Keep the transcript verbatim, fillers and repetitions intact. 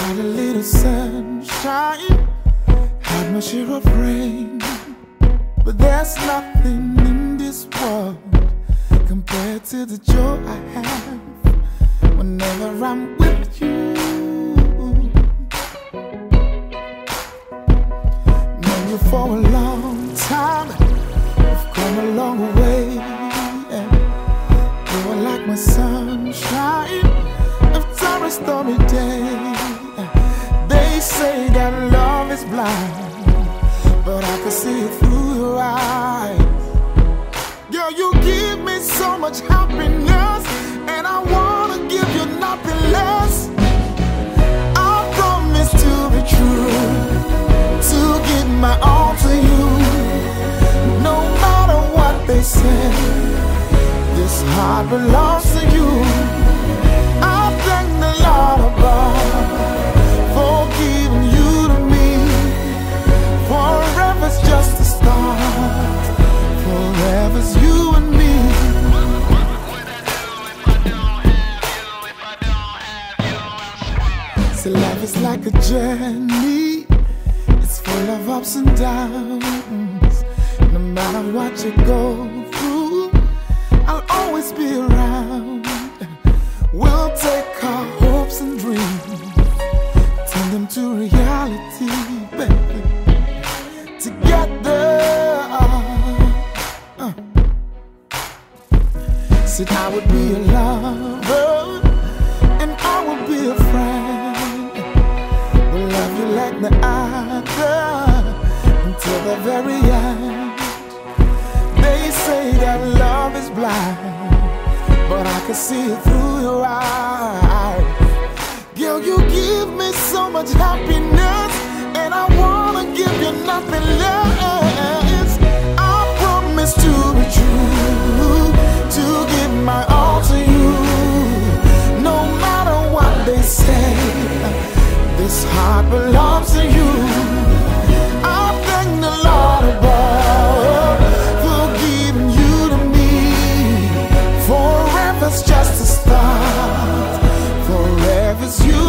Had a little sunshine, had my share of rain, but there's nothing in this world compared to the joy I have whenever I'm with you. Known you for a long time, we've come a long way, and you are like my sunshine after a stormy day. They say that love is blind, but I can see it through your eyes. Girl, you give me so much happiness, and I wanna give you nothing less. I promise to be true, to give my all to you. No matter what they say, this heart belongs to you. I thank the Lord above for giving you to me. Forever's just a start, forever's you and me. So life is like a journey, it's full of ups and downs. No matter what you go through, I'll always be around. We'll take our hopes and dreams, turn them to reality, baby. Together, uh. Said I would be a lover, and I would be a friend. We'll love you like no other until the very end. They say that love is blind, but I can see it through your eyes. Girl, you give me so much happiness, and I wanna give you nothing less. I promise to be true, to give my all to you. No matter what they say, this heart belongs to you. I thank the Lord above for giving you to me. Forever's just a start, forever's you.